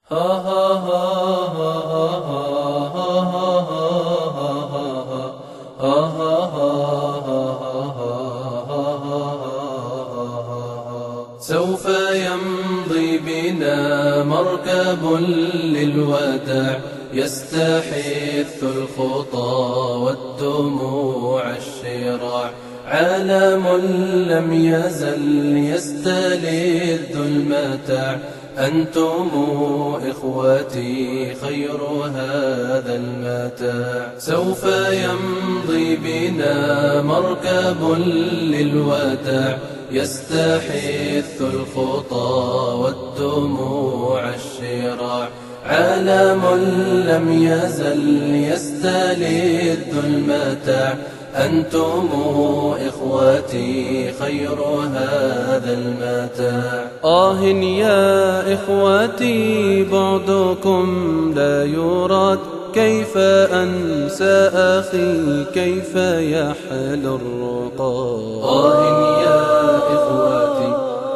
سوف يمضي بنا مركب للوداع يستحث الخطى والدموع الشراع، عالم لم يزل يستلذ المتاع، أنتم إخوتي خير هذا المتاع. سوف يمضي بنا مركب للوداع يستحث الخطى والدموع الشراع، عالم لم يزل يستلذ المتاع، أنتم إخوتي خير هذا المتاع. يا إخوتي بعدكم لا يراد، كيف أنسى أخي كيف يحل الرقاد. يا إخوتي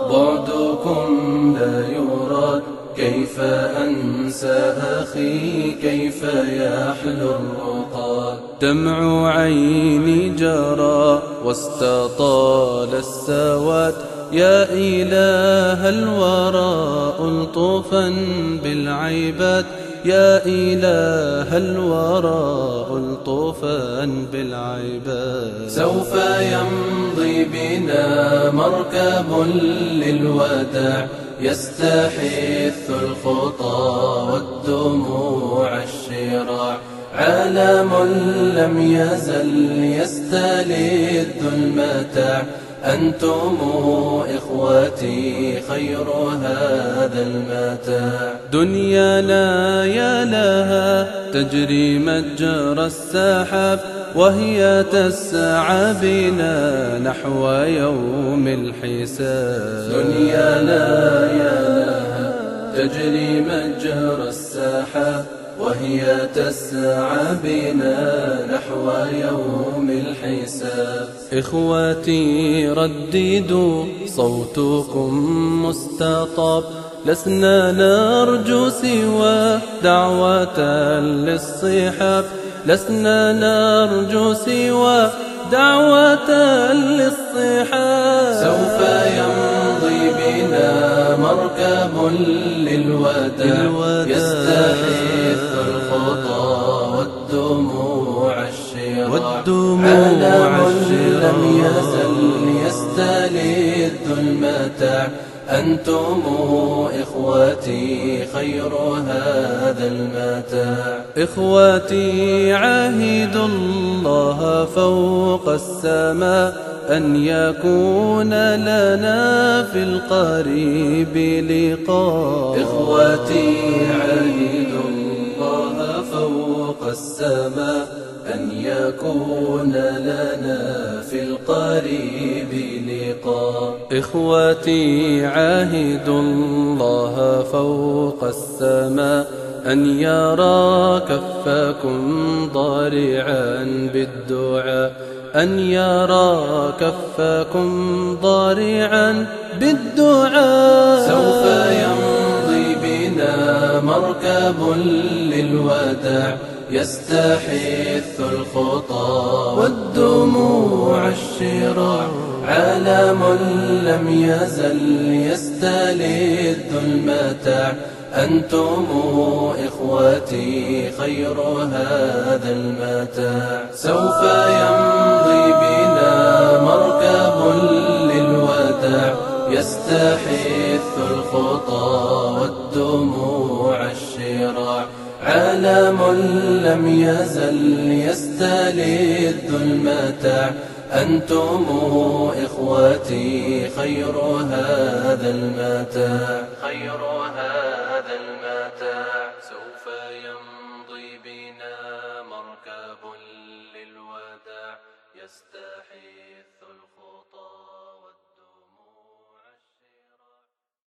بعدكم لا يراد، كيف أنسى أخي كيف يحل الرقاد. دمع عيني جرى واستطال السواد، يا إله الورى ألطفا بالعباد، يا إله الورى ألطفا بالعباد. سوف يمضي بنا مركب للوداع يستحث الخطى والدموع الشراع، عالم لم يزل يستلذ المتاع، أنتم إخوتي خير هذا المتاع. دنيانا يا لها تجري مجرى السحاب، وهي تسعى بنا نحو يوم الحساب. دنيانا يا لها تجري مجرى السحاب، وهي تسعى بنا نحو يوم الحساب. إخوتي رددوا صوتكم مستطاب، لسنا نرجو سوى دعوة للصحاب، لسنا نرجو سوى دعوة للصحاب. سوف يمضي بنا مركب للوداع يستحث الخطى والدموع الشراع، عالم لم يزل يستلذ المتاع، أنتم إخوتي خير هذا المتاع. إخوتي عاهدوا الله فوق السماء أن يكون لنا في القريب لقاء. إخوتي عاهدوا الله فوق السماء أن يكون لنا في القريب لقاء. إخوتي عاهدوا الله فوق السماء أن يرى كفكم ضارعا بالدعاء، أن يرى كفكم ضارعا بالدعاء. سوف يمضي بنا مركب للوداع يستحث الخطى والدموع الشراع، عالم لم يزل يستلذ المتاع، أنتم إخوتي خير هذا المتاع. سوف يمضي بنا مركب للوداع يستحث الخطى والدموع الشراع، عالم لم يزل يستلذ المتاع، أنتم إخوتي خير هذا المتاع. خير هذا المتاع. سوف يمضي بنا مركب للوداع